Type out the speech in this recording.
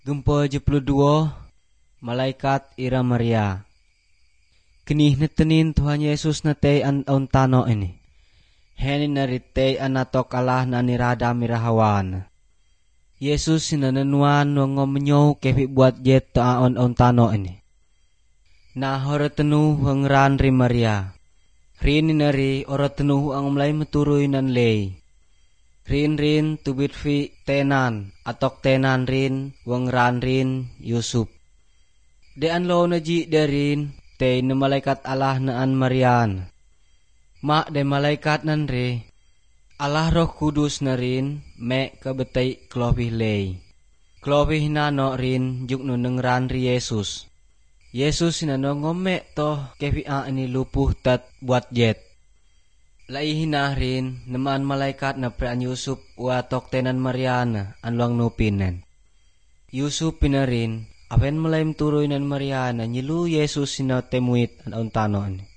Gempa 22 Malaikat ira Maria. Kini netenin Tuhan Yesus natay an tano ini. Henin naritay an natok Allah na nirada mirahawan. Yesus sinananuan ngomenyo kefi buat jet taon tano ini. Na horatenu hangran ri Maria. Rin nari oratenu ang mulay maturoy nan lay. Rin tubit fi tenan atok tenan rin wangran rin Yusuf. Dean lo na ji derin te na malaikat Allah naan Marian. Ma de malaikat nan re Allah Roh Kudus na rin me kabetay klopih lay. Klopih na no rin juk no nangran ri Yesus. Yesus sinanongome to kefi ani lupuh tat buat jet. Laihin na rin naman malaikat na prean Yusuf uatok tenan Mariana anluang nupinen. Yusuf pinarin apen malayim turoy nan Mariana nyilu Yesus sinatemuit an tanoan.